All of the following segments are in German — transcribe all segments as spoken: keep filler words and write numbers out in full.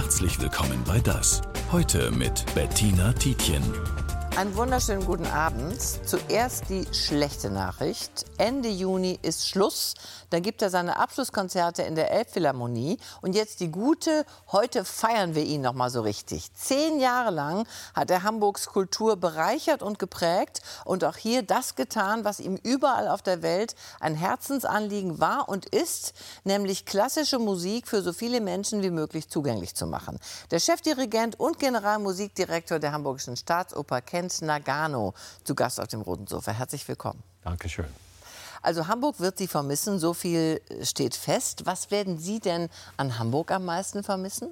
Herzlich willkommen bei Das. Heute mit Bettina Tietjen. Einen wunderschönen guten Abend. Zuerst die schlechte Nachricht. Ende Juni ist Schluss. Dann gibt er seine Abschlusskonzerte in der Elbphilharmonie. Und jetzt die gute, heute feiern wir ihn noch mal so richtig. Zehn Jahre lang hat er Hamburgs Kultur bereichert und geprägt. Und auch hier das getan, was ihm überall auf der Welt ein Herzensanliegen war und ist, nämlich klassische Musik für so viele Menschen wie möglich zugänglich zu machen. Der Chefdirigent und Generalmusikdirektor der Hamburgischen Staatsoper, Kent Nagano, zu Gast auf dem Roten Sofa. Herzlich willkommen. Dankeschön. Also Hamburg wird Sie vermissen, so viel steht fest. Was werden Sie denn an Hamburg am meisten vermissen?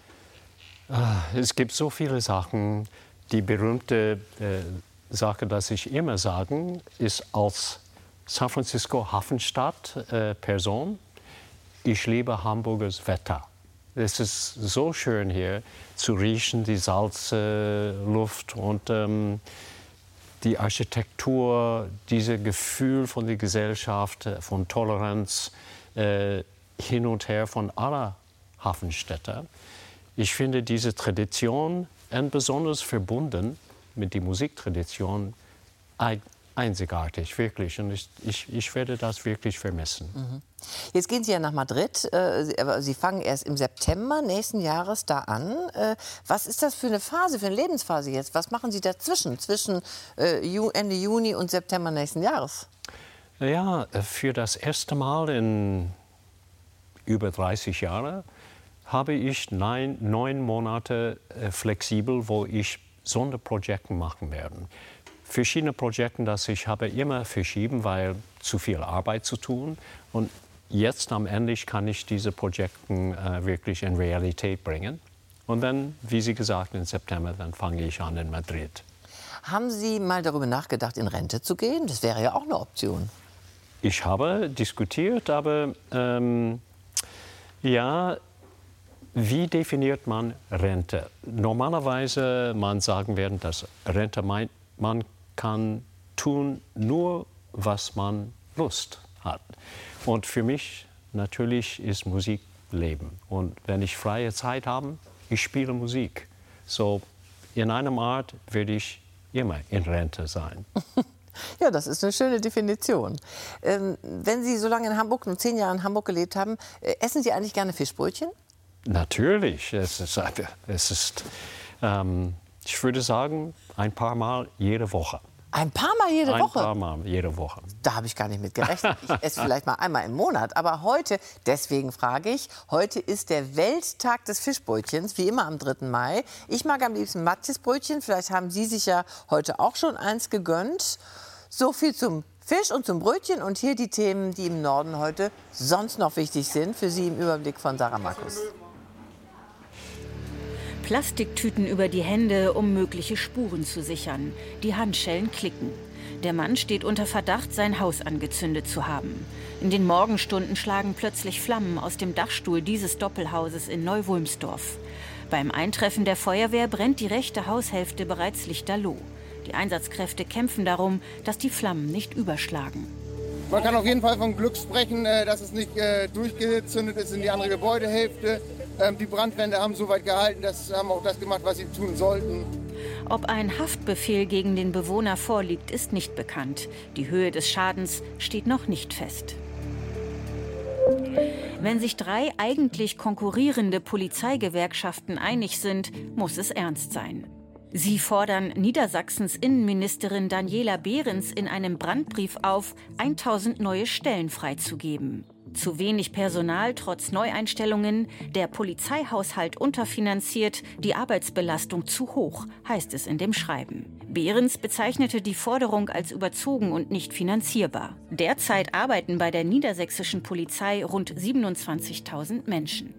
Es gibt so viele Sachen. Die berühmte äh, Sache, das ich immer sage, ist als San Francisco Hafenstadt äh, Person, ich liebe Hamburgers Wetter. Es ist so schön hier zu riechen, die Salzluft äh, und ähm, die Architektur, dieses Gefühl von der Gesellschaft, von Toleranz, äh, hin und her von aller Hafenstädte. Ich finde diese Tradition und besonders verbunden mit der Musiktradition einzigartig, wirklich. Und ich, ich, ich werde das wirklich vermissen. Mhm. Jetzt gehen Sie ja nach Madrid, aber Sie fangen erst im September nächsten Jahres da an. Was ist das für eine Phase, für eine Lebensphase jetzt? Was machen Sie dazwischen, zwischen Ende Juni und September nächsten Jahres? Ja, für das erste Mal in über dreißig Jahren habe ich neun, neun Monate flexibel, wo ich Sonderprojekte machen werde. Verschiedene Projekte, das ich habe immer verschieben, weil zu viel Arbeit zu tun. Und jetzt am Ende kann ich diese Projekte äh, wirklich in Realität bringen. Und dann, wie Sie gesagt, im September, dann fange ich an in Madrid. Haben Sie mal darüber nachgedacht, in Rente zu gehen? Das wäre ja auch eine Option. Ich habe diskutiert, aber ähm, ja, wie definiert man Rente? Normalerweise, man sagen werden, dass Rente meint, man kann tun nur, was man Lust hat. Und für mich natürlich ist Musik Leben. Und wenn ich freie Zeit habe, ich spiele Musik. So in einer Art werde ich immer in Rente sein. Ja, das ist eine schöne Definition. Ähm, wenn Sie so lange in Hamburg, nur zehn Jahre in Hamburg gelebt haben, äh, essen Sie eigentlich gerne Fischbrötchen? Natürlich. Es ist, es ist ähm, ich würde sagen, ein paar Mal jede Woche. Ein paar Mal jede ein Woche? Ein paar Mal jede Woche. Da habe ich gar nicht mit gerechnet. Ich esse vielleicht mal einmal im Monat. Aber heute, deswegen frage ich, heute ist der Welttag des Fischbrötchens, wie immer am dritten Mai. Ich mag am liebsten Matjesbrötchen. Vielleicht haben Sie sich ja heute auch schon eins gegönnt. So viel zum Fisch und zum Brötchen. Und hier die Themen, die im Norden heute sonst noch wichtig sind. Für Sie im Überblick von Sarah Markus. Plastiktüten über die Hände, um mögliche Spuren zu sichern. Die Handschellen klicken. Der Mann steht unter Verdacht, sein Haus angezündet zu haben. In den Morgenstunden schlagen plötzlich Flammen aus dem Dachstuhl dieses Doppelhauses in Neu-Wulmsdorf. Beim Eintreffen der Feuerwehr brennt die rechte Haushälfte bereits lichterloh. Die Einsatzkräfte kämpfen darum, dass die Flammen nicht überschlagen. Man kann auf jeden Fall von Glück sprechen, dass es nicht durchgezündet ist in die andere Gebäudehälfte. Die Brandwände haben so weit gehalten, dass haben auch das gemacht, was sie tun sollten. Ob ein Haftbefehl gegen den Bewohner vorliegt, ist nicht bekannt. Die Höhe des Schadens steht noch nicht fest. Wenn sich drei eigentlich konkurrierende Polizeigewerkschaften einig sind, muss es ernst sein. Sie fordern Niedersachsens Innenministerin Daniela Behrens in einem Brandbrief auf, tausend neue Stellen freizugeben. Zu wenig Personal trotz Neueinstellungen, der Polizeihaushalt unterfinanziert, die Arbeitsbelastung zu hoch, heißt es in dem Schreiben. Behrens bezeichnete die Forderung als überzogen und nicht finanzierbar. Derzeit arbeiten bei der niedersächsischen Polizei rund siebenundzwanzigtausend Menschen.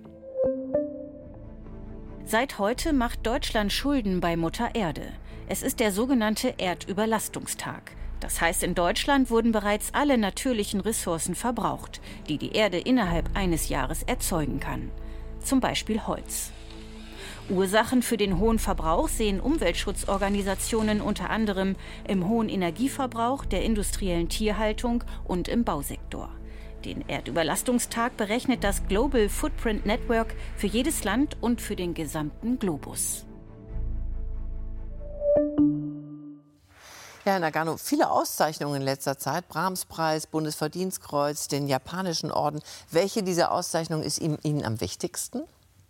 Seit heute macht Deutschland Schulden bei Mutter Erde. Es ist der sogenannte Erdüberlastungstag. Das heißt, in Deutschland wurden bereits alle natürlichen Ressourcen verbraucht, die die Erde innerhalb eines Jahres erzeugen kann. Zum Beispiel Holz. Ursachen für den hohen Verbrauch sehen Umweltschutzorganisationen unter anderem im hohen Energieverbrauch, der industriellen Tierhaltung und im Bausektor. Den Erdüberlastungstag berechnet das Global Footprint Network für jedes Land und für den gesamten Globus. Ja, Herr Nagano, viele Auszeichnungen in letzter Zeit. Brahms-Preis, Bundesverdienstkreuz, den japanischen Orden. Welche dieser Auszeichnungen ist Ihnen, Ihnen am wichtigsten?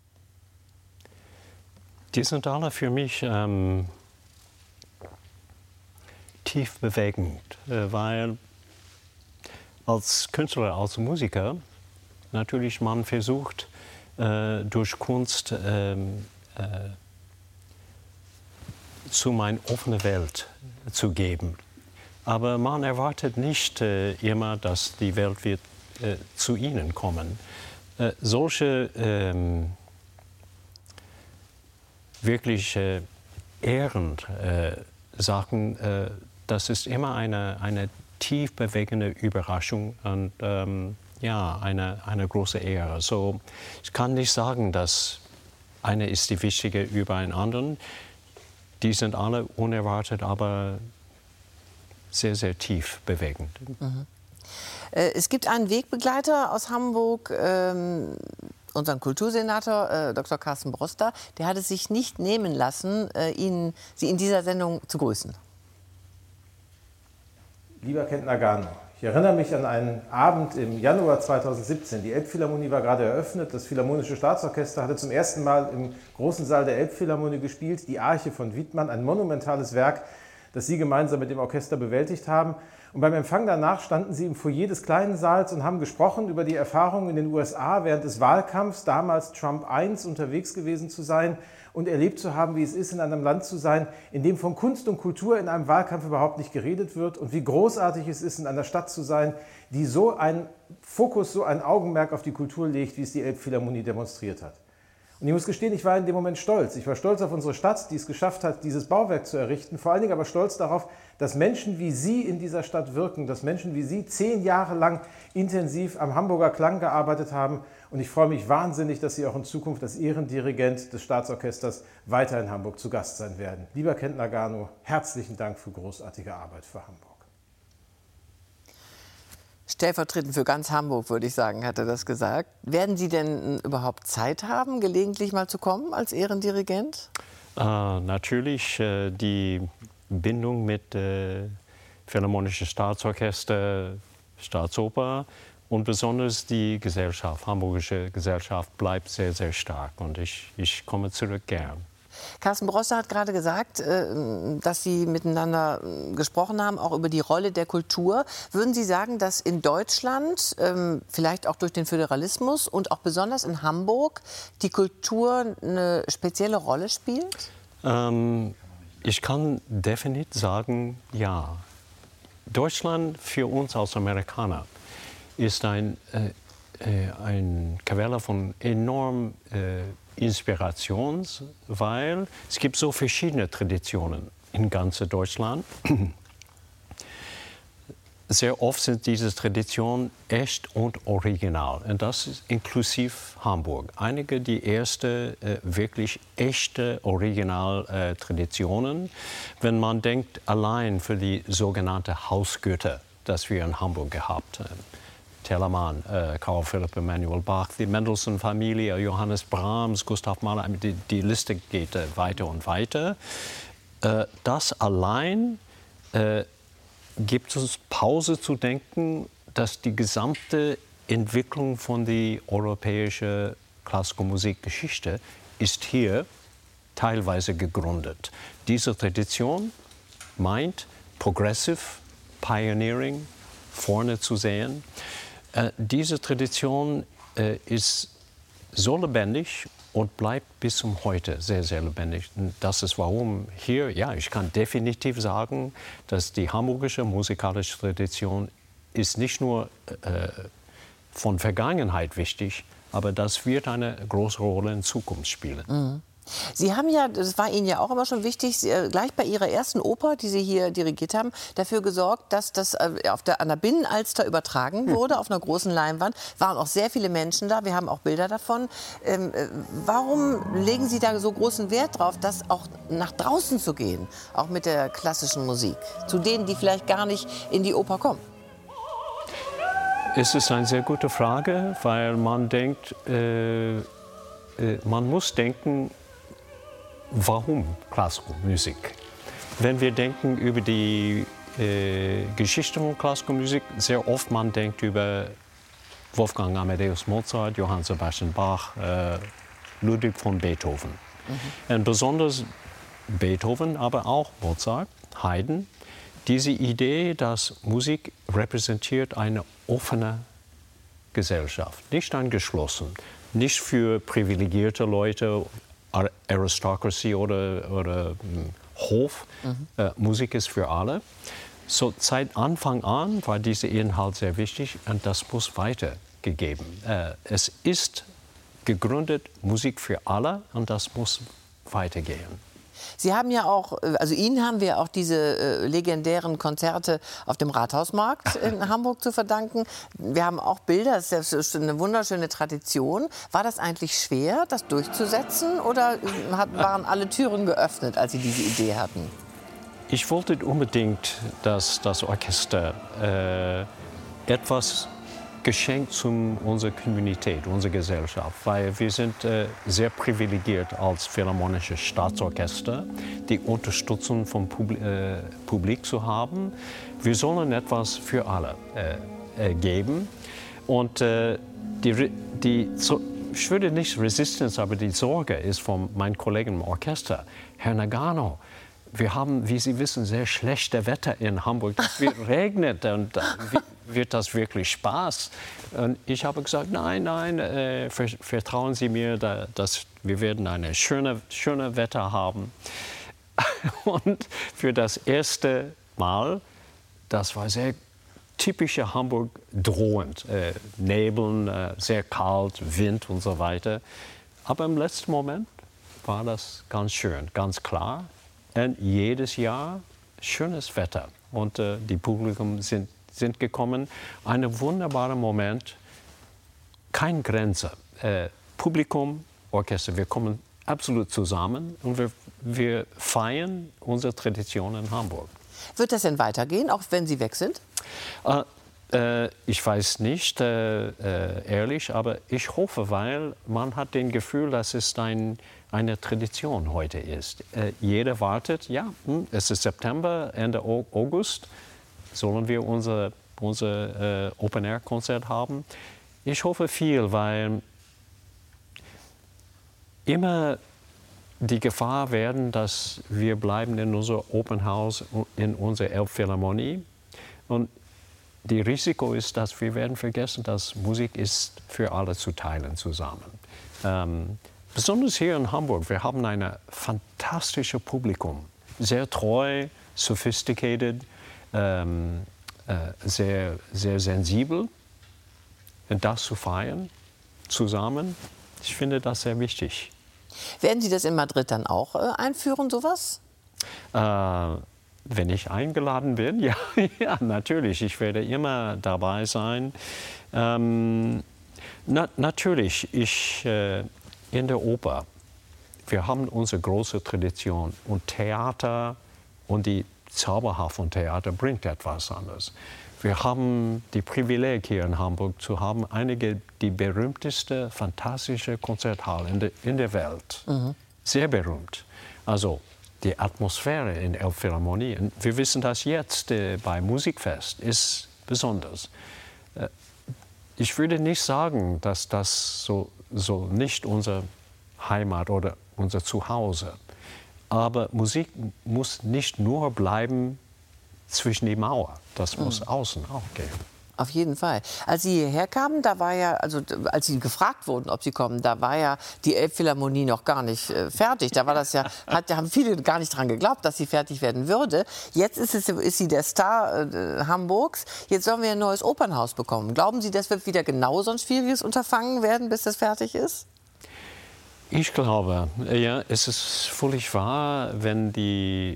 Die sind alle für mich ähm, tief bewegend, äh, weil als Künstler, als Musiker natürlich man versucht, äh, durch Kunst äh, äh, zu einer offenen Welt zu geben. Aber man erwartet nicht äh, immer, dass die Welt wird äh, zu Ihnen kommen. Äh, solche ähm, wirklich äh, ehrend äh, Sachen, äh, das ist immer eine, eine tief bewegende Überraschung und ähm, ja, eine, eine große Ehre. So, ich kann nicht sagen, dass eine ist die wichtige über einen anderen. Die sind alle unerwartet, aber sehr, sehr tief bewegend. Mhm. Äh, es gibt einen Wegbegleiter aus Hamburg, ähm, unseren Kultursenator, äh, Doktor Carsten Broster, der hat es sich nicht nehmen lassen, äh, Ihnen, Sie in dieser Sendung zu grüßen. Lieber Kent Nagano, ich erinnere mich an einen Abend im Januar zweitausendsiebzehn. Die Elbphilharmonie war gerade eröffnet. Das Philharmonische Staatsorchester hatte zum ersten Mal im großen Saal der Elbphilharmonie gespielt. Die Arche von Wiedmann, ein monumentales Werk, das Sie gemeinsam mit dem Orchester bewältigt haben. Und beim Empfang danach standen Sie im Foyer des kleinen Saals und haben gesprochen über die Erfahrungen in den U S A während des Wahlkampfs, damals Trump eins, unterwegs gewesen zu sein und erlebt zu haben, wie es ist, in einem Land zu sein, in dem von Kunst und Kultur in einem Wahlkampf überhaupt nicht geredet wird und wie großartig es ist, in einer Stadt zu sein, die so einen Fokus, so ein Augenmerk auf die Kultur legt, wie es die Elbphilharmonie demonstriert hat. Und ich muss gestehen, ich war in dem Moment stolz. Ich war stolz auf unsere Stadt, die es geschafft hat, dieses Bauwerk zu errichten. Vor allen Dingen aber stolz darauf, dass Menschen wie Sie in dieser Stadt wirken, dass Menschen wie Sie zehn Jahre lang intensiv am Hamburger Klang gearbeitet haben. Und ich freue mich wahnsinnig, dass Sie auch in Zukunft als Ehrendirigent des Staatsorchesters weiter in Hamburg zu Gast sein werden. Lieber Kent Nagano, herzlichen Dank für großartige Arbeit für Hamburg. Stellvertretend für ganz Hamburg, würde ich sagen, hat er das gesagt. Werden Sie denn überhaupt Zeit haben, gelegentlich mal zu kommen als Ehrendirigent? Äh, natürlich äh, die Bindung mit äh, Philharmonischen Staatsorchester, Staatsoper und besonders die Gesellschaft, Hamburgische Gesellschaft bleibt sehr, sehr stark und ich, ich komme zurück gern. Carsten Broster hat gerade gesagt, dass Sie miteinander gesprochen haben, auch über die Rolle der Kultur. Würden Sie sagen, dass in Deutschland, vielleicht auch durch den Föderalismus und auch besonders in Hamburg, die Kultur eine spezielle Rolle spielt? Ähm, ich kann definitiv sagen, ja. Deutschland für uns als Amerikaner ist ein, äh, ein Quelle von enorm äh, Inspiration, weil es gibt so verschiedene Traditionen in ganz Deutschland. Sehr oft sind diese Traditionen echt und original. Und das ist inklusiv Hamburg. Einige die ersten äh, wirklich echte Original-Traditionen. Äh, Wenn man denkt, allein für die sogenannte Hausgötter, das wir in Hamburg gehabt haben. Telemann, äh, Karl Philipp Emanuel Bach, die Mendelssohn-Familie, Johannes Brahms, Gustav Mahler, die, die Liste geht äh, weiter und weiter. Äh, das allein äh, gibt uns Pause zu denken, dass die gesamte Entwicklung von der europäischen klassischen Musikgeschichte ist hier teilweise gegründet. Diese Tradition meint Progressive, Pioneering, vorne zu sehen. Äh, diese Tradition äh, ist so lebendig und bleibt bis zum heute sehr, sehr lebendig. Und das ist warum hier, ja, ich kann definitiv sagen, dass die hamburgische musikalische Tradition ist nicht nur äh, von Vergangenheit wichtig, aber das wird eine große Rolle in Zukunft spielen. Mhm. Sie haben ja, das war Ihnen ja auch immer schon wichtig, Sie, äh, gleich bei Ihrer ersten Oper, die Sie hier dirigiert haben, dafür gesorgt, dass das äh, auf der, an der Binnenalster übertragen wurde, auf einer großen Leinwand. Waren auch sehr viele Menschen da, wir haben auch Bilder davon. Ähm, äh, warum legen Sie da so großen Wert drauf, das auch nach draußen zu gehen, auch mit der klassischen Musik, zu denen, die vielleicht gar nicht in die Oper kommen? Es ist eine sehr gute Frage, weil man denkt, äh, äh, man muss denken, warum klassische Musik? Wenn wir denken über die äh, Geschichte von klassischer Musik, sehr oft man denkt über Wolfgang Amadeus Mozart, Johann Sebastian Bach, äh, Ludwig von Beethoven. Mhm. Und besonders Beethoven, aber auch Mozart, Haydn. Diese Idee, dass Musik repräsentiert eine offene Gesellschaft, nicht ein geschlossen, nicht für privilegierte Leute, Aristocracy oder, oder Hof. Mhm. Äh, Musik ist für alle. So, seit Anfang an war dieser Inhalt sehr wichtig und das muss weitergegeben. Äh, es ist gegründet Musik für alle und das muss weitergehen. Sie haben ja auch, also Ihnen haben wir auch diese äh, legendären Konzerte auf dem Rathausmarkt in Hamburg zu verdanken. Wir haben auch Bilder, das ist eine wunderschöne Tradition. War das eigentlich schwer, das durchzusetzen, oder hat, waren alle Türen geöffnet, als Sie diese Idee hatten? Ich wollte unbedingt, dass das Orchester äh, etwas geschenkt zu unserer Communität, unserer Gesellschaft, weil wir sind äh, sehr privilegiert als Philharmonisches Staatsorchester, die Unterstützung vom Publi äh, Publikum zu haben. Wir sollen etwas für alle äh, äh, geben und äh, die, die, so, ich würde nicht Resistance, aber die Sorge ist von meinem Kollegen im Orchester, Herr Nagano. Wir haben, wie Sie wissen, sehr schlechtes Wetter in Hamburg. Es wird regnet und äh, wird das wirklich Spaß? Und ich habe gesagt, nein, nein, äh, vertrauen Sie mir, da, dass wir werden ein schönes schöne Wetter haben. Und für das erste Mal, das war sehr typische Hamburg drohend, äh, Nebeln, äh, sehr kalt, Wind und so weiter. Aber im letzten Moment war das ganz schön, ganz klar. Und jedes Jahr schönes Wetter. Und äh, die Publikum sind, sind gekommen. Ein wunderbarer Moment, keine Grenze. Äh, Publikum, Orchester, wir kommen absolut zusammen und wir, wir feiern unsere Tradition in Hamburg. Wird das denn weitergehen, auch wenn Sie weg sind? Äh, äh, ich weiß nicht, äh, äh, ehrlich, aber ich hoffe, weil man hat den Gefühl, dass es ein eine Tradition heute ist. Äh, jeder wartet, ja, hm, es ist September, Ende August, sollen wir unser, unser äh, Open-Air-Konzert haben. Ich hoffe viel, weil immer die Gefahr werden, dass wir bleiben in unser Open House, in unserer Elbphilharmonie. Und das Risiko ist, dass wir werden vergessen, dass Musik ist für alle zu teilen zusammen. Ähm, Besonders hier in Hamburg, wir haben ein fantastisches Publikum, sehr treu, sophisticated, ähm, äh, sehr, sehr sensibel. Und das zu feiern, zusammen, ich finde das sehr wichtig. Werden Sie das in Madrid dann auch äh, einführen, sowas? Äh, wenn ich eingeladen bin, ja, ja, natürlich, ich werde immer dabei sein. Ähm, na, natürlich, ich... Äh, In der Oper, wir haben unsere große Tradition und Theater und die Zauberhaft von Theater bringt etwas anderes. Wir haben die Privileg hier in Hamburg zu haben, einige die berühmteste, fantastische Konzerthalle in, de, in der Welt. Mhm. Sehr berühmt. Also die Atmosphäre in Elbphilharmonie. Und wir wissen das jetzt äh, bei Musikfest ist besonders. Äh, ich würde nicht sagen, dass das so so nicht unsere Heimat oder unser Zuhause. Aber Musik muss nicht nur bleiben zwischen die Mauer. Das muss mhm. außen auch gehen. Auf jeden Fall. Als Sie hierher kamen, da war ja, also als Sie gefragt wurden, ob Sie kommen, da war ja die Elbphilharmonie noch gar nicht äh, fertig. Da war das ja, hat, da haben viele gar nicht dran geglaubt, dass sie fertig werden würde. Jetzt ist, es, ist sie der Star äh, Hamburgs. Jetzt sollen wir ein neues Opernhaus bekommen. Glauben Sie, das wird wieder genauso ein schwieriges Unterfangen werden, bis das fertig ist? Ich glaube, ja, es ist völlig wahr, wenn die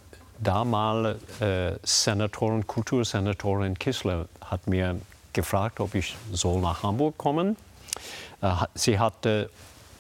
damalige äh, Senatorin, Kultursenatorin Kissler hat mir gefragt, ob ich soll nach Hamburg kommen. Äh, sie hat äh,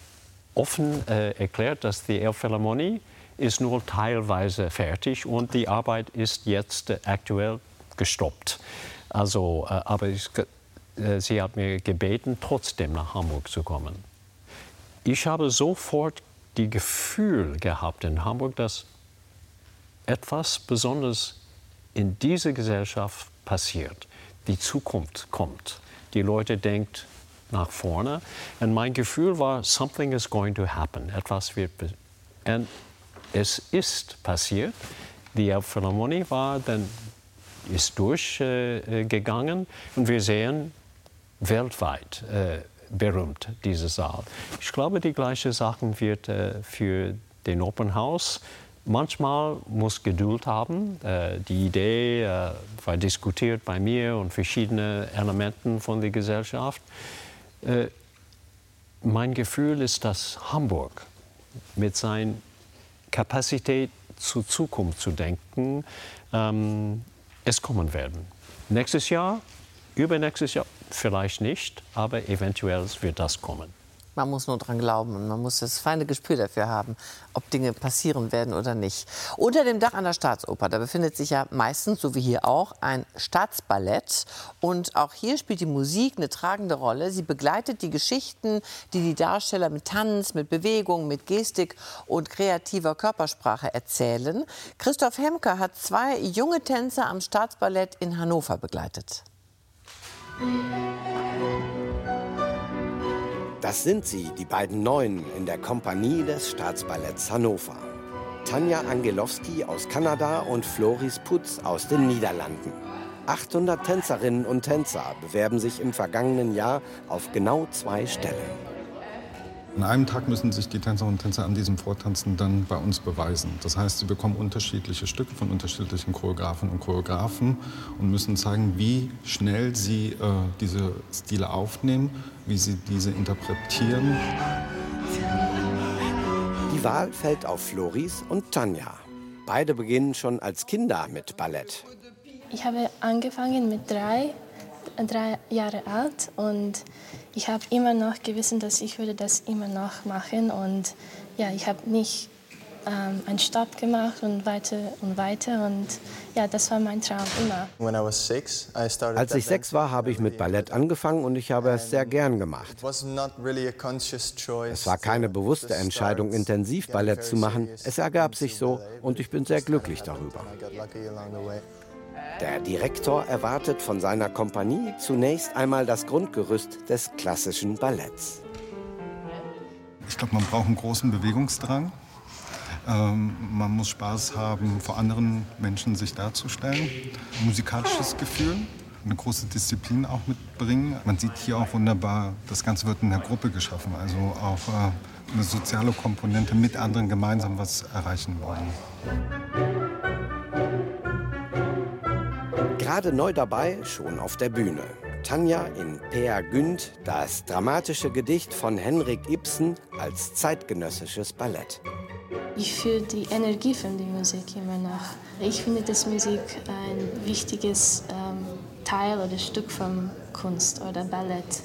offen äh, erklärt, dass die Elbphilharmonie ist nur teilweise fertig und die Arbeit ist jetzt äh, aktuell gestoppt. Also, äh, aber ich, äh, sie hat mir gebeten, trotzdem nach Hamburg zu kommen. Ich habe sofort das Gefühl gehabt in Hamburg, dass etwas Besonderes in dieser Gesellschaft passiert. Die Zukunft kommt. Die Leute denken nach vorne. Und mein Gefühl war, something is going to happen. Etwas wird. Und es ist passiert. Die Elbphilharmonie war dann ist durchgegangen äh, und wir sehen weltweit äh, berühmt diese Saal. Ich glaube, die gleiche Sache wird äh, für den Open House. Manchmal muss Geduld haben. Äh, die Idee äh, war diskutiert bei mir und verschiedene Elementen von der Gesellschaft. Äh, mein Gefühl ist, dass Hamburg mit seiner Kapazität zur Zukunft zu denken, ähm, es kommen werden. Nächstes Jahr, übernächstes Jahr vielleicht nicht, aber eventuell wird das kommen. Man muss nur dran glauben und man muss das feine Gespür dafür haben, ob Dinge passieren werden oder nicht. Unter dem Dach einer Staatsoper, da befindet sich ja meistens, so wie hier auch, ein Staatsballett. Und auch hier spielt die Musik eine tragende Rolle. Sie begleitet die Geschichten, die die Darsteller mit Tanz, mit Bewegung, mit Gestik und kreativer Körpersprache erzählen. Christoph Hemke hat zwei junge Tänzer am Staatsballett in Hannover begleitet. Das sind sie, die beiden Neuen in der Kompanie des Staatsballetts Hannover. Tanja Angelowski aus Kanada und Floris Putz aus den Niederlanden. achthundert Tänzerinnen und Tänzer bewerben sich im vergangenen Jahr auf genau zwei Stellen. An einem Tag müssen sich die Tänzerinnen und Tänzer an diesem Vortanzen dann bei uns beweisen. Das heißt, sie bekommen unterschiedliche Stücke von unterschiedlichen Choreografen und Choreografen und müssen zeigen, wie schnell sie äh, diese Stile aufnehmen, wie sie diese interpretieren. Die Wahl fällt auf Floris und Tanja. Beide beginnen schon als Kinder mit Ballett. Ich habe angefangen mit drei, drei Jahre alt und ich habe immer noch gewissen, dass ich würde das immer noch machen und ja, ich habe nicht ähm, einen Stopp gemacht und weiter und weiter und ja, das war mein Traum immer. Als ich sechs war, habe ich mit Ballett angefangen und ich habe es sehr gern gemacht. Es war keine bewusste Entscheidung, intensiv Ballett zu machen. Es ergab sich so und ich bin sehr glücklich darüber. Der Direktor erwartet von seiner Kompanie zunächst einmal das Grundgerüst des klassischen Balletts. Ich glaube, man braucht einen großen Bewegungsdrang. Ähm, man muss Spaß haben, vor anderen Menschen sich darzustellen. Ein musikalisches Gefühl, eine große Disziplin auch mitbringen. Man sieht hier auch wunderbar, das Ganze wird in der Gruppe geschaffen. Also auch äh, eine soziale Komponente, mit anderen gemeinsam was erreichen wollen. Gerade neu dabei, schon auf der Bühne. Tanja in Peer Gynt, das dramatische Gedicht von Henrik Ibsen als zeitgenössisches Ballett. Ich fühle die Energie von der Musik immer noch. Ich finde, dass Musik ein wichtiges ähm, Teil oder Stück von Kunst oder Ballett.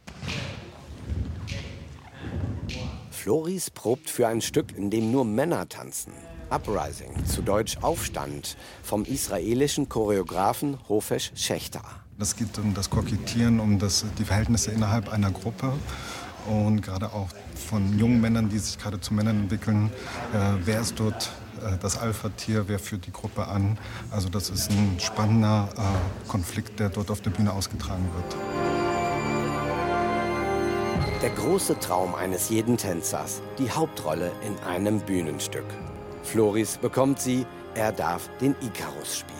Floris probt für ein Stück, in dem nur Männer tanzen. Uprising, zu Deutsch Aufstand, vom israelischen Choreografen Hofesh Schechter. Es geht um das Kokettieren, um das, die Verhältnisse innerhalb einer Gruppe und gerade auch von jungen Männern, die sich gerade zu Männern entwickeln. Äh, wer ist dort äh, das Alpha-Tier, wer führt die Gruppe an? Also das ist ein spannender äh, Konflikt, der dort auf der Bühne ausgetragen wird. Der große Traum eines jeden Tänzers, die Hauptrolle in einem Bühnenstück. Floris bekommt sie, er darf den Ikarus spielen.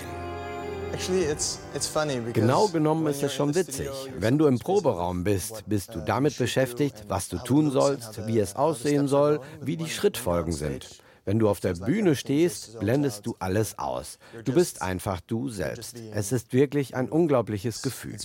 Genau genommen ist es schon witzig. Wenn du im Proberaum bist, bist du damit beschäftigt, was du tun sollst, wie es aussehen soll, wie die Schrittfolgen sind. Wenn du auf der Bühne stehst, blendest du alles aus. Du bist einfach du selbst. Es ist wirklich ein unglaubliches Gefühl.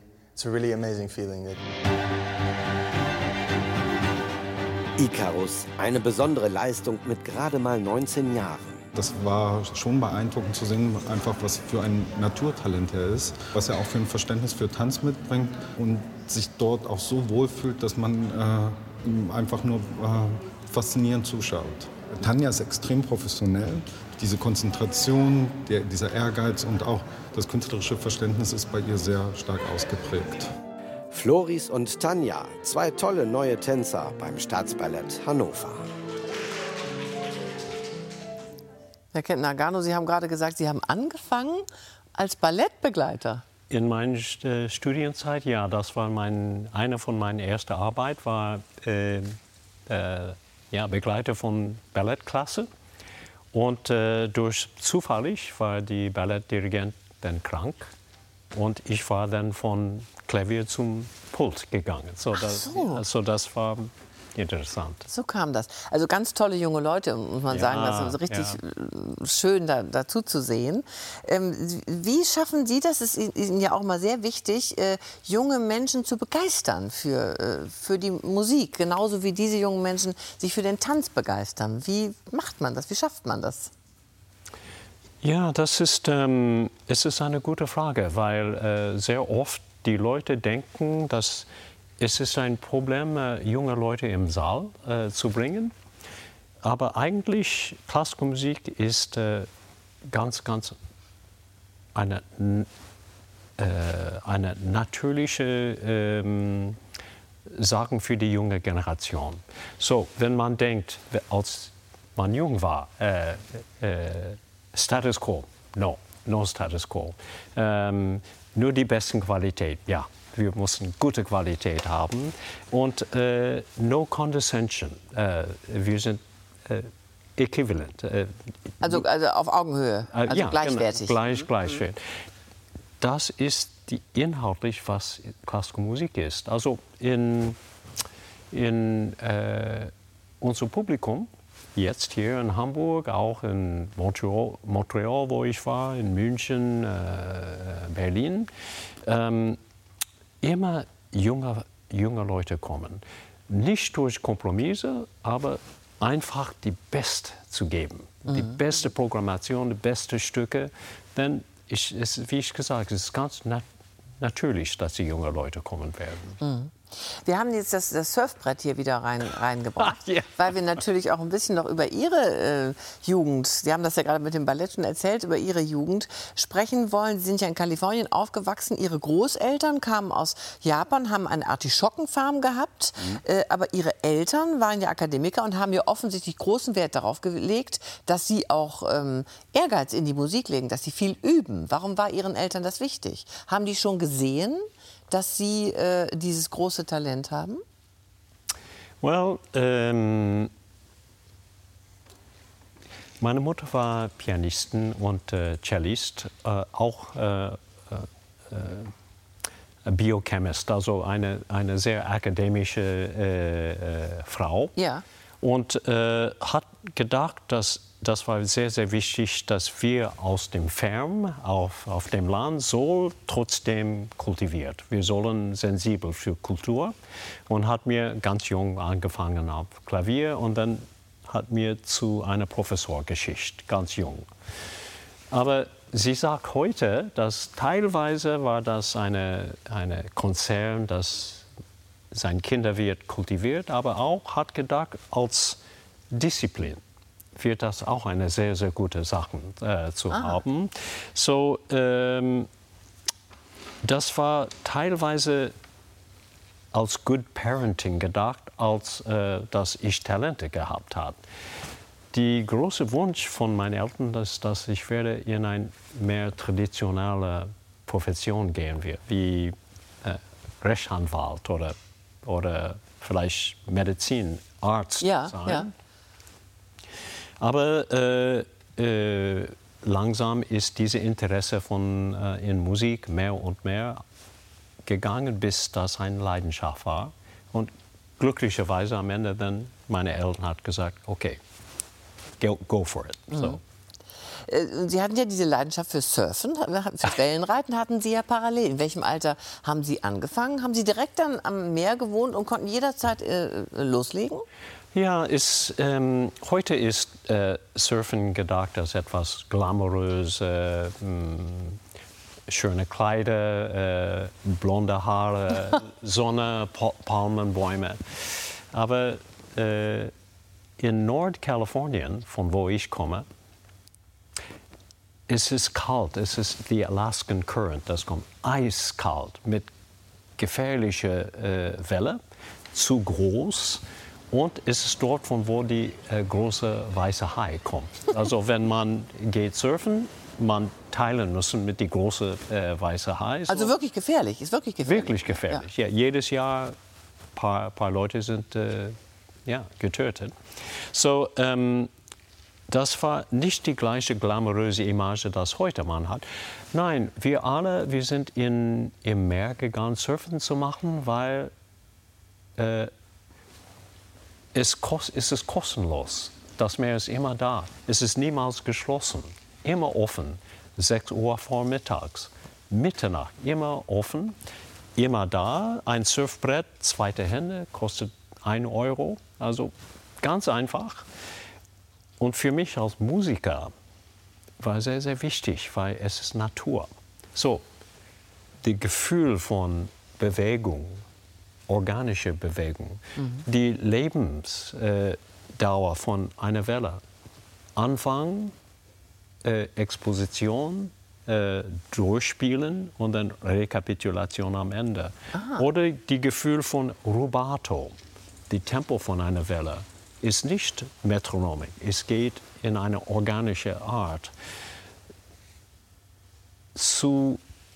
Ikarus, eine besondere Leistung mit gerade mal neunzehn Jahren. Das war schon beeindruckend zu sehen, einfach was für ein Naturtalent er ist, was er auch für ein Verständnis für Tanz mitbringt und sich dort auch so wohlfühlt, dass man äh, einfach nur äh, faszinierend zuschaut. Tanja ist extrem professionell. Diese Konzentration, der, dieser Ehrgeiz und auch das künstlerische Verständnis ist bei ihr sehr stark ausgeprägt. Floris und Tanja, zwei tolle neue Tänzer beim Staatsballett Hannover. Herr Kent-Nagano, Sie haben gerade gesagt, Sie haben angefangen als Ballettbegleiter. In meiner äh, Studienzeit, ja, das war mein, eine von meinen ersten Arbeiten, war äh, äh, ja, Begleiter von Ballettklasse. Und äh, durch zufällig war die Ballettdirigent dann krank und ich war dann von Klavier zum Pult gegangen. So, das, so. Also das war interessant. So kam das. Also ganz tolle junge Leute, muss man Ja, sagen. Das ist richtig ja. schön, da, dazu zu sehen. Ähm, wie schaffen Sie das? Es ist Ihnen ja auch mal sehr wichtig, äh, junge Menschen zu begeistern für, äh, für die Musik. Genauso wie diese jungen Menschen sich für den Tanz begeistern. Wie macht man das? Wie schafft man das? Ja, das ist, ähm, es ist eine gute Frage, weil äh, sehr oft die Leute denken, dass es ist ein Problem, äh, junge Leute im Saal äh, zu bringen. Aber eigentlich, klassische Musik ist äh, ganz, ganz eine, äh, eine natürliche ähm, Sache für die junge Generation. So, wenn man denkt, als man jung war, äh, äh, Status quo, no, no Status quo. Ähm, nur die besten Qualität, ja. Wir mussten gute Qualität haben und äh, no condescension. Äh, wir sind äh, äquivalent. Äh, also, also auf Augenhöhe, also ja, gleichwertig. Genau, gleich, gleichwertig. Das ist die inhaltlich, was klassische Musik ist. Also in, in äh, unserem Publikum, jetzt hier in Hamburg, auch in Montreal, Montreal wo ich war, in München, äh, Berlin, ähm, immer junge, junge Leute kommen. Nicht durch Kompromisse, aber einfach die Beste zu geben. Mhm. Die beste Programmation, die besten Stücke. Denn, ich, es, wie ich gesagt habe, es ist ganz nat natürlich, dass die jungen Leute kommen werden. Mhm. Wir haben jetzt das, das Surfbrett hier wieder rein, reingebracht, Ach, ja. weil wir natürlich auch ein bisschen noch über Ihre äh, Jugend, Sie haben das ja gerade mit dem Ballett schon erzählt, über Ihre Jugend sprechen wollen. Sie sind ja in Kalifornien aufgewachsen. Ihre Großeltern kamen aus Japan, haben eine Artischockenfarm gehabt. Mhm. Äh, aber Ihre Eltern waren ja Akademiker und haben ja offensichtlich großen Wert darauf gelegt, dass Sie auch ähm, Ehrgeiz in die Musik legen, dass Sie viel üben. Warum war Ihren Eltern das wichtig? Haben die schon gesehen, dass Sie äh, dieses große Talent haben? Well, ähm, meine Mutter war Pianistin und äh, Cellist, äh, auch äh, äh, Biochemist, also eine, eine sehr akademische äh, äh, Frau. Ja. Und äh, hat gedacht, dass das war sehr, sehr wichtig, dass wir aus dem Farm auf, auf dem Land soll trotzdem kultiviert. Wir sollen sensibel für Kultur. Und hat mir ganz jung angefangen auf Klavier und dann hat mir zu einer Professor geschickt, ganz jung. Aber sie sagt heute, dass teilweise war das eine, eine Konzern, das sein Kinder wird kultiviert, aber auch hat gedacht als Disziplin wird das auch eine sehr, sehr gute Sache äh, zu ah. haben. So, ähm, das war teilweise als Good Parenting gedacht, als äh, dass ich Talente gehabt habe. Der große Wunsch von meinen Eltern ist, dass ich werde in eine mehr traditionelle Profession gehen werde, wie äh, Rechtsanwalt oder, oder vielleicht Medizin, Arzt ja, sein. Ja. Aber äh, äh, langsam ist dieses Interesse von, äh, in Musik mehr und mehr gegangen, bis das eine Leidenschaft war. Und glücklicherweise am Ende dann meine Eltern hat gesagt, okay, go, go for it. Mhm. So. Sie hatten ja diese Leidenschaft für Surfen, für Wellenreiten hatten Sie ja parallel. In welchem Alter haben Sie angefangen? Haben Sie direkt dann am Meer gewohnt und konnten jederzeit äh, loslegen? Ja, ist, ähm, heute ist äh, Surfen gedacht als etwas glamourös, äh, mh, schöne Kleider, äh, blonde Haare, Sonne, pa Palmen, Bäume. Aber äh, in Nordkalifornien, von wo ich komme, es ist kalt. Es ist die Alaskan Current, das kommt eiskalt mit gefährliche äh, Welle, zu groß. Und es ist dort, von wo die äh, große weiße Hai kommt. Also wenn man geht surfen, man teilen müssen mit die große äh, weiße Hai. Also wirklich gefährlich, ist wirklich gefährlich. Wirklich gefährlich, ja. Ja, jedes Jahr ein paar, paar Leute sind äh, ja, getötet. So, ähm, das war nicht die gleiche glamouröse Image, das heute man hat. Nein, wir alle, wir sind in, im Meer gegangen, surfen zu machen, weil äh, es, kost, es ist kostenlos. Das Meer ist immer da. Es ist niemals geschlossen. Immer offen. sechs Uhr vormittags. Mitternacht. Immer offen. Immer da. Ein Surfbrett, zweite Hände, kostet ein Euro. Also ganz einfach. Und für mich als Musiker war sehr, sehr wichtig, weil es ist Natur. So, das Gefühl von Bewegung, organische Bewegung, mhm. die Lebensdauer von einer Welle. Anfang, äh, Exposition, äh, Durchspielen und dann Rekapitulation am Ende. Aha. Oder die Gefühl von Rubato, die Tempo von einer Welle, ist nicht Metronomik. Es geht in eine organische Art. Zu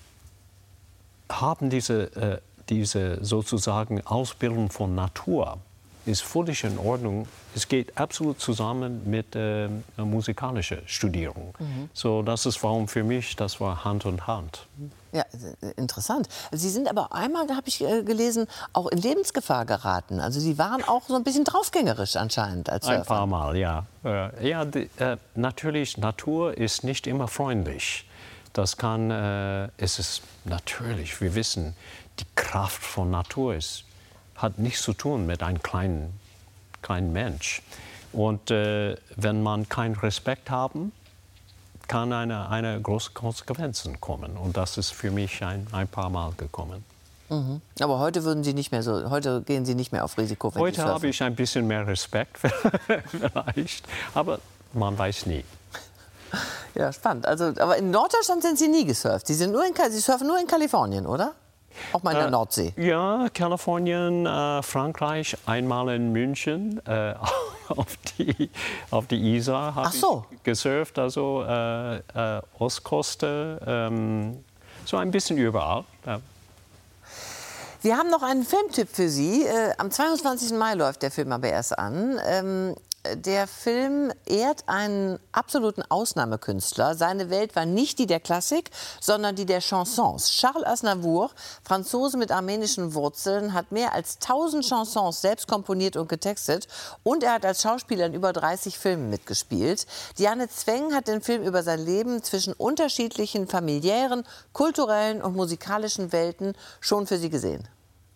haben diese äh, diese sozusagen Ausbildung von Natur ist völlig in Ordnung. Es geht absolut zusammen mit äh, musikalischer Studierung. Mhm. So, das ist warum für mich, das war Hand in Hand. Ja, interessant. Sie sind aber einmal, habe ich äh, gelesen, auch in Lebensgefahr geraten. Also Sie waren auch so ein bisschen draufgängerisch anscheinend als Surfer. Ein paar Mal, ja. Äh, ja, die, äh, natürlich, Natur ist nicht immer freundlich. Das kann, äh, es ist natürlich, wir wissen, die Kraft von Natur ist, hat nichts zu tun mit einem kleinen, kleinen Mensch. Und äh, wenn man keinen Respekt haben, kann eine, eine große Konsequenzen kommen. Und das ist für mich ein, ein paar Mal gekommen. Mhm. Aber heute würden Sie nicht mehr so, heute gehen Sie nicht mehr auf Risiko, wenn Heute Sie surfen. habe ich ein bisschen mehr Respekt vielleicht, aber man weiß nie. Ja, spannend. Also, aber in Norddeutschland sind Sie nie gesurft. Sie, sind nur in, Sie surfen nur in Kalifornien, oder? Auch mal in der äh, Nordsee? Ja, Kalifornien, äh, Frankreich, einmal in München äh, auf, die, auf die Isar habe so. ich gesurft, also äh, äh, Ostküste, ähm, so ein bisschen überall. Ja. Wir haben noch einen Filmtipp für Sie. Äh, am zweiundzwanzigsten Mai läuft der Film aber erst an. Ähm, Der Film ehrt einen absoluten Ausnahmekünstler. Seine Welt war nicht die der Klassik, sondern die der Chansons. Charles Aznavour, Franzose mit armenischen Wurzeln, hat mehr als tausend Chansons selbst komponiert und getextet. Und er hat als Schauspieler in über dreißig Filmen mitgespielt. Diane Zweng hat den Film über sein Leben zwischen unterschiedlichen familiären, kulturellen und musikalischen Welten schon für Sie gesehen.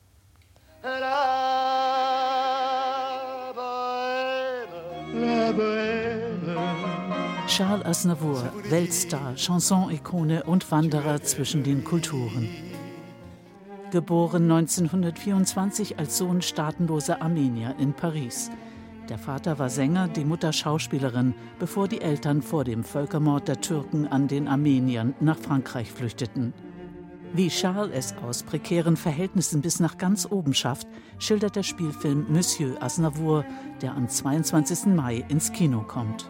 Charles Aznavour, Weltstar, Chanson-Ikone und Wanderer zwischen den Kulturen. Geboren neunzehnhundertvierundzwanzig als Sohn staatenloser Armenier in Paris. Der Vater war Sänger, die Mutter Schauspielerin, bevor die Eltern vor dem Völkermord der Türken an den Armeniern nach Frankreich flüchteten. Wie Charles es aus prekären Verhältnissen bis nach ganz oben schafft, schildert der Spielfilm Monsieur Aznavour, der am zweiundzwanzigsten Mai ins Kino kommt.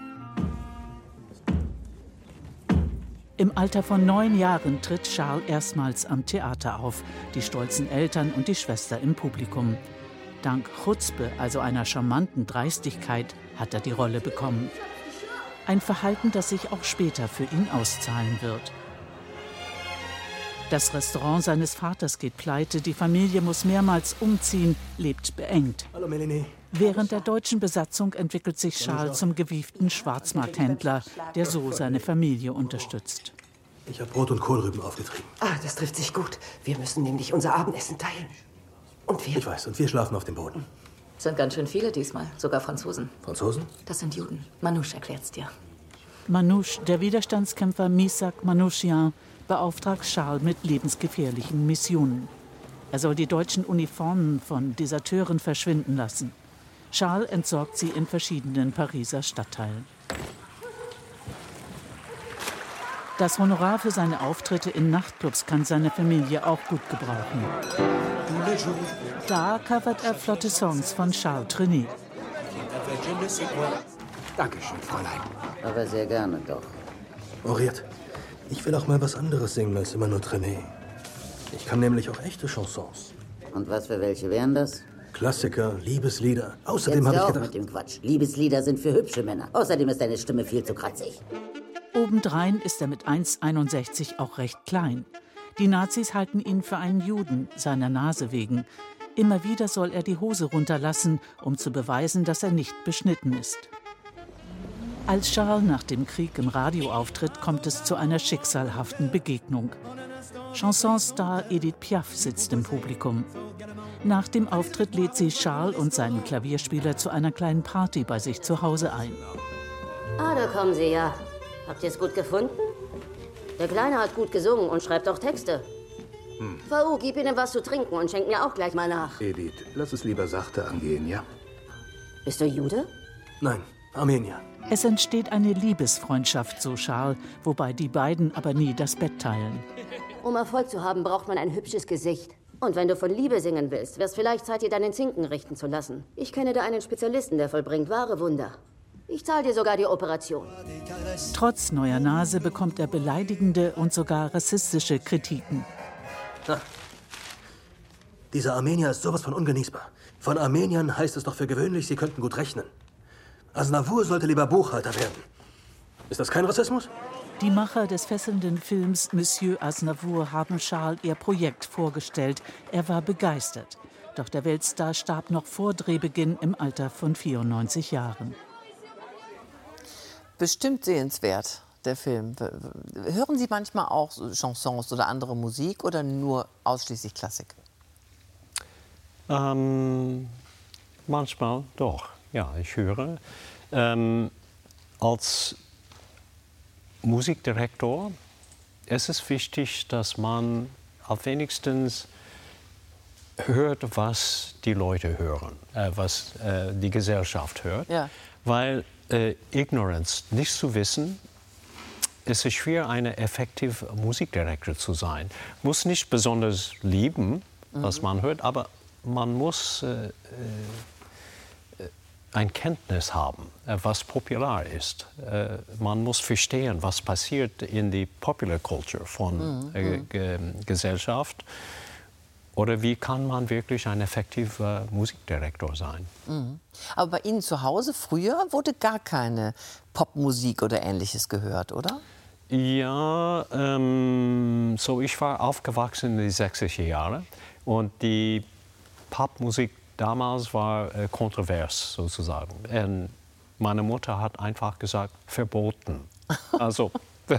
Im Alter von neun Jahren tritt Charles erstmals am Theater auf, die stolzen Eltern und die Schwester im Publikum. Dank Chutzpe, also einer charmanten Dreistigkeit, hat er die Rolle bekommen. Ein Verhalten, das sich auch später für ihn auszahlen wird. Das Restaurant seines Vaters geht pleite, die Familie muss mehrmals umziehen, lebt beengt. Hallo Melanie. Während der deutschen Besatzung entwickelt sich Charles zum gewieften Schwarzmarkthändler, der so seine Familie unterstützt. Ich habe Brot und Kohlrüben aufgetrieben. Ah, das trifft sich gut. Wir müssen nämlich unser Abendessen teilen. Und wir? Ich weiß, und wir schlafen auf dem Boden. Sind ganz schön viele diesmal, sogar Franzosen. Franzosen? Das sind Juden. Manouche erklärt's dir. Manouche, der Widerstandskämpfer Misak Manouchian, beauftragt Charles mit lebensgefährlichen Missionen. Er soll die deutschen Uniformen von Deserteuren verschwinden lassen. Charles entsorgt sie in verschiedenen Pariser Stadtteilen. Das Honorar für seine Auftritte in Nachtclubs kann seine Familie auch gut gebrauchen. Da covert er flotte Songs von Charles Trenet. Dankeschön, Fräulein. Aber sehr gerne doch. Henriette, ich will auch mal was anderes singen als immer nur Trenet. Ich kann nämlich auch echte Chansons. Und was für welche wären das? Klassiker, Liebeslieder. Außerdem habe ich auch gedacht... mit dem Quatsch. Liebeslieder sind für hübsche Männer. Außerdem ist deine Stimme viel zu kratzig. Obendrein ist er mit eins Komma einundsechzig auch recht klein. Die Nazis halten ihn für einen Juden, seiner Nase wegen. Immer wieder soll er die Hose runterlassen, um zu beweisen, dass er nicht beschnitten ist. Als Charles nach dem Krieg im Radio auftritt, kommt es zu einer schicksalhaften Begegnung. Chansonstar Edith Piaf sitzt im Publikum. Nach dem Auftritt lädt sie Charles und seinen Klavierspieler zu einer kleinen Party bei sich zu Hause ein. Ah, da kommen Sie ja. Habt ihr es gut gefunden? Der Kleine hat gut gesungen und schreibt auch Texte. Hm. V U, gib ihm was zu trinken und schenk mir auch gleich mal nach. Edith, lass es lieber sachte angehen, ja? Bist du Jude? Nein, Armenier. Es entsteht eine Liebesfreundschaft, so Charles, wobei die beiden aber nie das Bett teilen. Um Erfolg zu haben, braucht man ein hübsches Gesicht. Und wenn du von Liebe singen willst, wär's vielleicht Zeit, dir deinen Zinken richten zu lassen. Ich kenne da einen Spezialisten, der vollbringt wahre Wunder. Ich zahle dir sogar die Operation. Trotz neuer Nase bekommt er beleidigende und sogar rassistische Kritiken. Na, dieser Armenier ist sowas von ungenießbar. Von Armeniern heißt es doch für gewöhnlich, sie könnten gut rechnen. Aznavour sollte lieber Buchhalter werden. Ist das kein Rassismus? Die Macher des fesselnden Films Monsieur Aznavour haben Charles ihr Projekt vorgestellt. Er war begeistert. Doch der Weltstar starb noch vor Drehbeginn im Alter von vierundneunzig Jahren. Bestimmt sehenswert, der Film. Hören Sie manchmal auch Chansons oder andere Musik oder nur ausschließlich Klassik? Ähm, manchmal doch, ja, ich höre. Ähm, als Musikdirektor ist es wichtig, dass man am wenigsten hört, was die Leute hören, äh, was äh, die Gesellschaft hört. Ja. Weil äh, Ignoranz, nicht zu wissen, ist es schwer, ein effektiver Musikdirektor zu sein. Muss nicht besonders lieben, was mhm. man hört, aber man muss äh, äh, ein Kenntnis haben, äh, was populär ist. Äh, man muss verstehen, was passiert in der Popular Culture von äh, Ge Gesellschaft. Oder wie kann man wirklich ein effektiver Musikdirektor sein? Mhm. Aber bei Ihnen zu Hause früher wurde gar keine Popmusik oder Ähnliches gehört, oder? Ja, ähm, so ich war aufgewachsen in den sechziger Jahren und die Popmusik damals war äh, kontrovers sozusagen. Und meine Mutter hat einfach gesagt, verboten. Also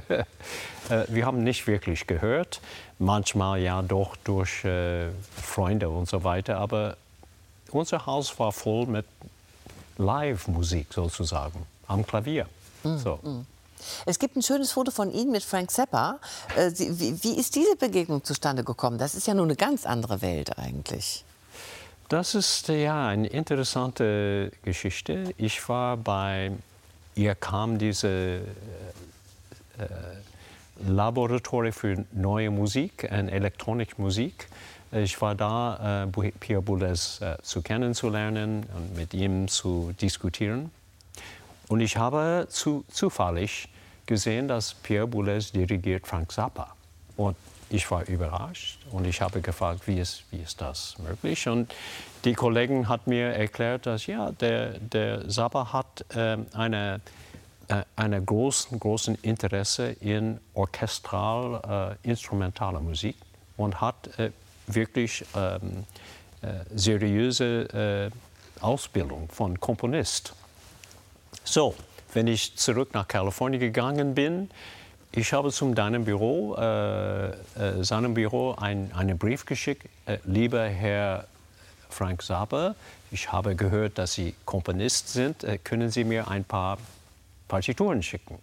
wir haben nicht wirklich gehört, manchmal ja doch durch äh, Freunde und so weiter, aber unser Haus war voll mit Live-Musik sozusagen, am Klavier. Mm, so. mm. Es gibt ein schönes Foto von Ihnen mit Frank Zappa. Äh, Sie, wie, wie ist diese Begegnung zustande gekommen? Das ist ja nun eine ganz andere Welt eigentlich. Das ist ja eine interessante Geschichte. Ich war bei, ihr kam diese Äh, Laboratorium für neue Musik und elektronische Musik. Ich war da, äh, Pierre Boulez äh, zu kennenzulernen und mit ihm zu diskutieren. Und ich habe zu, zufällig gesehen, dass Pierre Boulez dirigiert Frank Zappa. Und ich war überrascht und ich habe gefragt, wie ist, wie ist das möglich? Und die Kollegin hat mir erklärt, dass ja, der, der Zappa hat äh, eine einen großen, großen Interesse in orchestral, äh, instrumentaler Musik und hat äh, wirklich ähm, äh, seriöse äh, Ausbildung von Komponist. So, wenn ich zurück nach Kalifornien gegangen bin, ich habe zu deinem Büro, äh, äh, seinem Büro ein, einen Brief geschickt, äh, lieber Herr Frank Zappa, ich habe gehört, dass Sie Komponist sind, äh, können Sie mir ein paar Partituren schicken.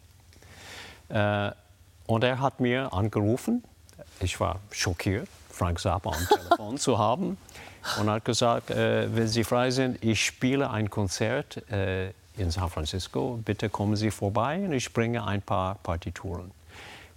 Äh, und er hat mir angerufen. Ich war schockiert, Frank Zappa am Telefon zu haben. Und hat gesagt, äh, wenn Sie frei sind, ich spiele ein Konzert äh, in San Francisco. Bitte kommen Sie vorbei und ich bringe ein paar Partituren.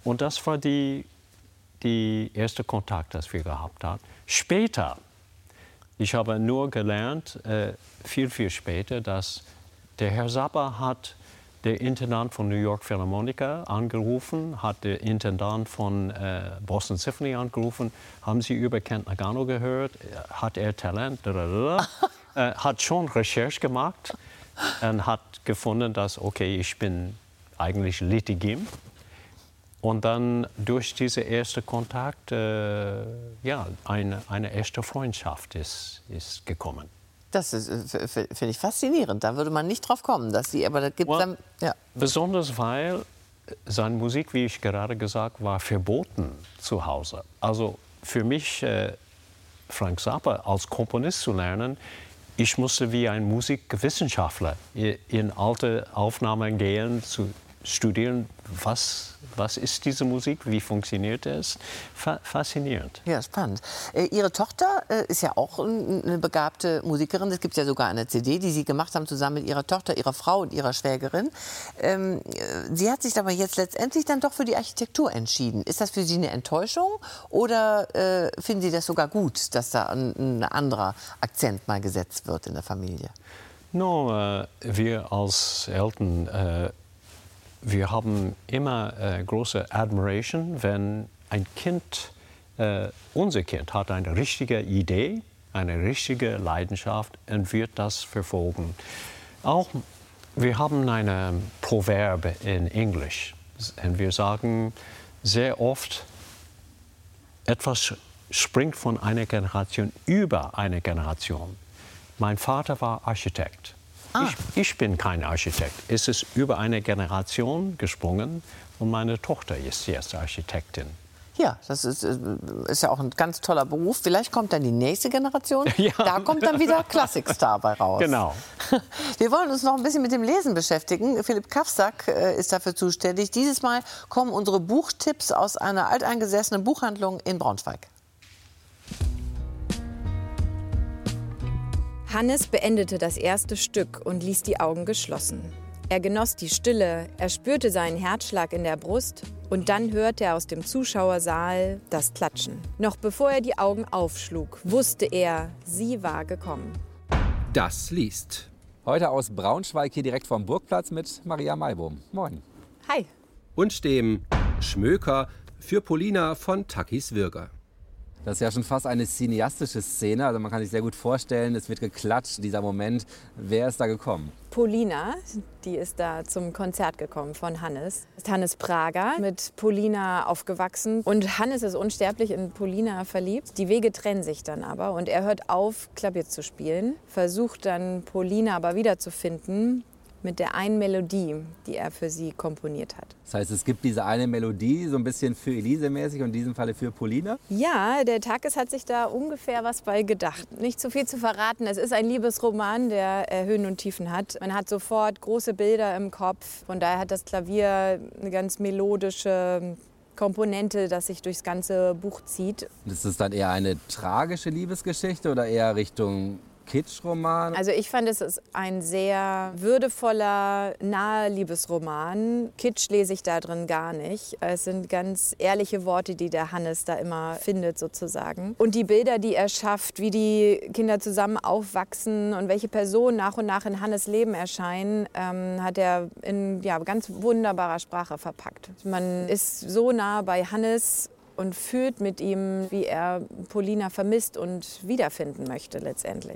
Und das war die, die erste Kontakt, das wir gehabt haben. Später, ich habe nur gelernt, äh, viel, viel später, dass der Herr Zappa hat der Intendant von New York Philharmoniker angerufen, hat der Intendant von äh, Boston Symphony angerufen, haben Sie über Kent Nagano gehört, hat er Talent, äh, hat schon Recherche gemacht und hat gefunden, dass, okay, ich bin eigentlich Litigim. Und dann durch diesen ersten Kontakt, äh, ja, eine, eine echte Freundschaft ist, ist gekommen. Das finde ich faszinierend. Da würde man nicht drauf kommen, dass sie, aber da gibt's dann, ja. Besonders weil seine Musik, wie ich gerade gesagt habe, war verboten zu Hause. Also für mich, äh, Frank Zappa als Komponist zu lernen, ich musste wie ein Musikwissenschaftler in alte Aufnahmen gehen, zu studieren, was, was ist diese Musik, wie funktioniert es. Fa faszinierend. Ja, spannend. Äh, Ihre Tochter äh, ist ja auch eine begabte Musikerin. Es gibt ja sogar eine C D, die Sie gemacht haben zusammen mit Ihrer Tochter, Ihrer Frau und Ihrer Schwägerin. Ähm, sie hat sich aber jetzt letztendlich dann doch für die Architektur entschieden. Ist das für Sie eine Enttäuschung oder äh, finden Sie das sogar gut, dass da ein, ein anderer Akzent mal gesetzt wird in der Familie? No, äh, wir als Eltern äh, wir haben immer äh, große Admiration, wenn ein Kind, äh, unser Kind hat eine richtige Idee, eine richtige Leidenschaft und wird das verfolgen. Auch wir haben eine Proverb in Englisch und wir sagen sehr oft, etwas springt von einer Generation über eine Generation. Mein Vater war Architekt. Ah. Ich, ich bin kein Architekt. Es ist über eine Generation gesprungen und meine Tochter ist jetzt Architektin. Ja, das ist, ist ja auch ein ganz toller Beruf. Vielleicht kommt dann die nächste Generation. Ja. Da kommt dann wieder Klassikstar bei raus. Genau. Wir wollen uns noch ein bisschen mit dem Lesen beschäftigen. Philipp Kafsack äh, ist dafür zuständig. Dieses Mal kommen unsere Buchtipps aus einer alteingesessenen Buchhandlung in Braunschweig. Hannes beendete das erste Stück und ließ die Augen geschlossen. Er genoss die Stille, er spürte seinen Herzschlag in der Brust und dann hörte er aus dem Zuschauersaal das Klatschen. Noch bevor er die Augen aufschlug, wusste er, sie war gekommen. Das liest. Heute aus Braunschweig, hier direkt vom Burgplatz mit Maria Maibohm. Moin. Hi. Und dem Schmöker für Polina von Takis Würger. Das ist ja schon fast eine cineastische Szene. Also man kann sich sehr gut vorstellen, es wird geklatscht, dieser Moment. Wer ist da gekommen? Polina, die ist da zum Konzert gekommen von Hannes. Das ist Hannes Prager, mit Polina aufgewachsen. Und Hannes ist unsterblich in Polina verliebt. Die Wege trennen sich dann aber und er hört auf, Klavier zu spielen. Versucht dann Polina aber wiederzufinden mit der einen Melodie, die er für sie komponiert hat. Das heißt, es gibt diese eine Melodie, so ein bisschen für Elise mäßig und in diesem Falle für Polina? Ja, der Takis hat sich da ungefähr was bei gedacht. Nicht zu viel zu verraten, es ist ein Liebesroman, der äh, Höhen und Tiefen hat. Man hat sofort große Bilder im Kopf. Von daher hat das Klavier eine ganz melodische Komponente, das sich durchs ganze Buch zieht. Ist es dann eher eine tragische Liebesgeschichte oder eher Richtung Kitschroman? Also ich fand, es ist ein sehr würdevoller, naher Liebesroman. Kitsch lese ich da drin gar nicht. Es sind ganz ehrliche Worte, die der Hannes da immer findet sozusagen. Und die Bilder, die er schafft, wie die Kinder zusammen aufwachsen und welche Personen nach und nach in Hannes Leben erscheinen, ähm, hat er in ja, ganz wunderbarer Sprache verpackt. Man ist so nah bei Hannes und fühlt mit ihm, wie er Polina vermisst und wiederfinden möchte letztendlich.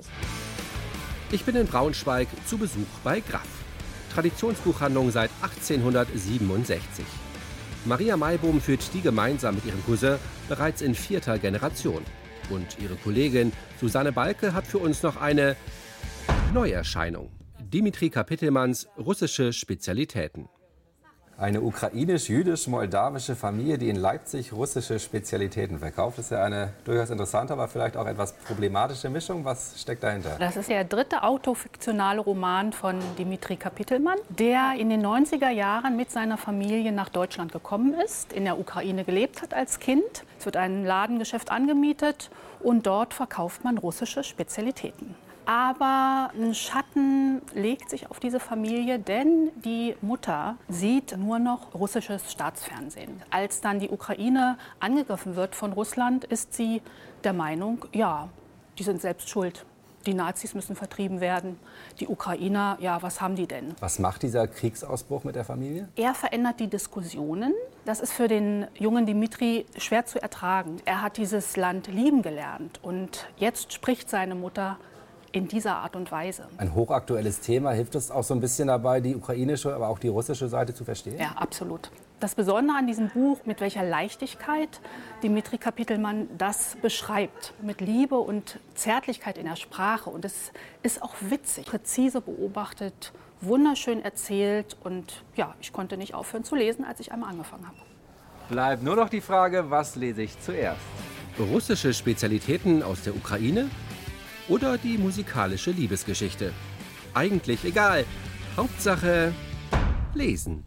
Ich bin in Braunschweig zu Besuch bei Graff. Traditionsbuchhandlung seit achtzehnhundertsiebenundsechzig. Maria Maibohm führt die gemeinsam mit ihrem Cousin bereits in vierter Generation. Und ihre Kollegin Susanne Balke hat für uns noch eine Neuerscheinung. Dimitri Kapitelmanns russische Spezialitäten. Eine ukrainisch-jüdisch-moldawische Familie, die in Leipzig russische Spezialitäten verkauft. Das ist ja eine durchaus interessante, aber vielleicht auch etwas problematische Mischung. Was steckt dahinter? Das ist der dritte autofiktionale Roman von Dimitri Kapitelmann, der in den neunziger Jahren mit seiner Familie nach Deutschland gekommen ist, in der Ukraine gelebt hat als Kind. Es wird ein Ladengeschäft angemietet und dort verkauft man russische Spezialitäten. Aber ein Schatten legt sich auf diese Familie, denn die Mutter sieht nur noch russisches Staatsfernsehen. Als dann die Ukraine angegriffen wird von Russland, ist sie der Meinung, ja, die sind selbst schuld. Die Nazis müssen vertrieben werden. Die Ukrainer, ja, was haben die denn? Was macht dieser Kriegsausbruch mit der Familie? Er verändert die Diskussionen. Das ist für den jungen Dimitri schwer zu ertragen. Er hat dieses Land lieben gelernt und jetzt spricht seine Mutter in dieser Art und Weise. Ein hochaktuelles Thema. Hilft es auch so ein bisschen dabei, die ukrainische, aber auch die russische Seite zu verstehen? Ja, absolut. Das Besondere an diesem Buch, mit welcher Leichtigkeit Dimitri Kapitelmann das beschreibt. Mit Liebe und Zärtlichkeit in der Sprache. Und es ist auch witzig, präzise beobachtet, wunderschön erzählt. Und ja, ich konnte nicht aufhören zu lesen, als ich einmal angefangen habe. Bleibt nur noch die Frage, was lese ich zuerst? Russische Spezialitäten aus der Ukraine oder die musikalische Liebesgeschichte? Eigentlich egal. Hauptsache lesen.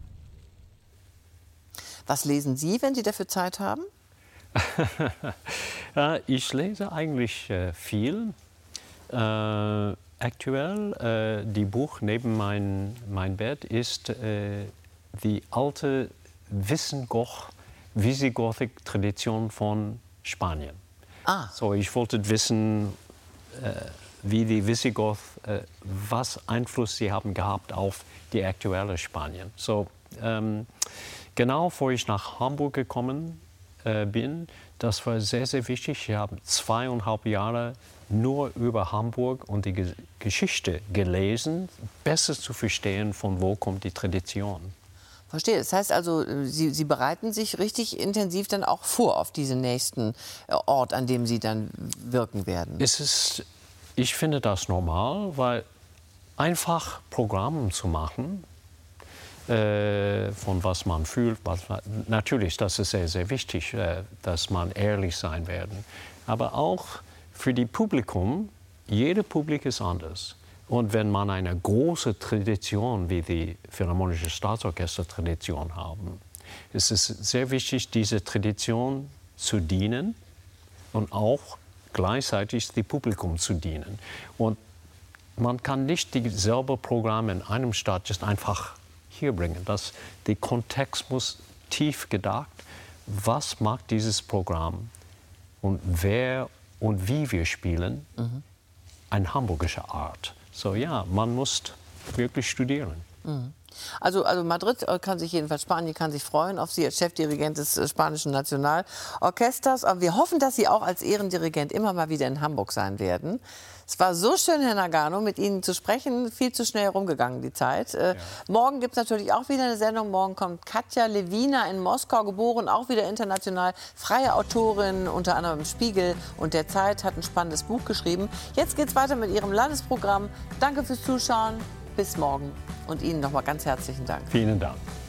Was lesen Sie, wenn Sie dafür Zeit haben? Ich lese eigentlich äh, viel. Äh, aktuell, äh, die Buch neben mein, mein Bett ist äh, die alte Visigoth-Tradition von Spanien. Ah. So, ich wollte wissen, äh, wie die Visigoth, äh, was Einfluss sie haben gehabt auf die aktuelle Spanien. So, ähm, genau bevor ich nach Hamburg gekommen äh, bin, das war sehr, sehr wichtig. Ich habe zweieinhalb Jahre nur über Hamburg und die Ge- Geschichte gelesen, besser zu verstehen, von wo kommt die Tradition. Verstehe. Das heißt also, Sie, Sie bereiten sich richtig intensiv dann auch vor auf diesen nächsten Ort, an dem Sie dann wirken werden. Es ist, ich finde das normal, weil einfach Programme zu machen, äh, von was man fühlt, was man, natürlich, das ist sehr, sehr wichtig, äh, dass man ehrlich sein werden. Aber auch für die Publikum, jeder Publikum ist anders. Und wenn man eine große Tradition wie die Philharmonische Staatsorchester-Tradition haben, ist es sehr wichtig, diese Tradition zu dienen und auch gleichzeitig dem Publikum zu dienen. Und man kann nicht dieselbe Programme in einem Staat just einfach hier bringen. Das, der Kontext muss tief gedacht. Was macht dieses Programm und wer und wie wir spielen? Mhm. Eine hamburgische Art. So ja, man muss wirklich studieren. Mhm. Also, also Madrid kann sich jedenfalls, Spanien kann sich freuen auf Sie als Chefdirigent des Spanischen Nationalorchesters. Aber wir hoffen, dass Sie auch als Ehrendirigent immer mal wieder in Hamburg sein werden. Es war so schön, Herr Nagano, mit Ihnen zu sprechen. Viel zu schnell rumgegangen, die Zeit. Äh, ja. Morgen gibt es natürlich auch wieder eine Sendung. Morgen kommt Katja Lewina in Moskau, geboren, auch wieder international. Freie Autorin, unter anderem im Spiegel und der Zeit, hat ein spannendes Buch geschrieben. Jetzt geht es weiter mit Ihrem Landesprogramm. Danke fürs Zuschauen. Bis morgen. Und Ihnen noch mal ganz herzlichen Dank. Vielen Dank.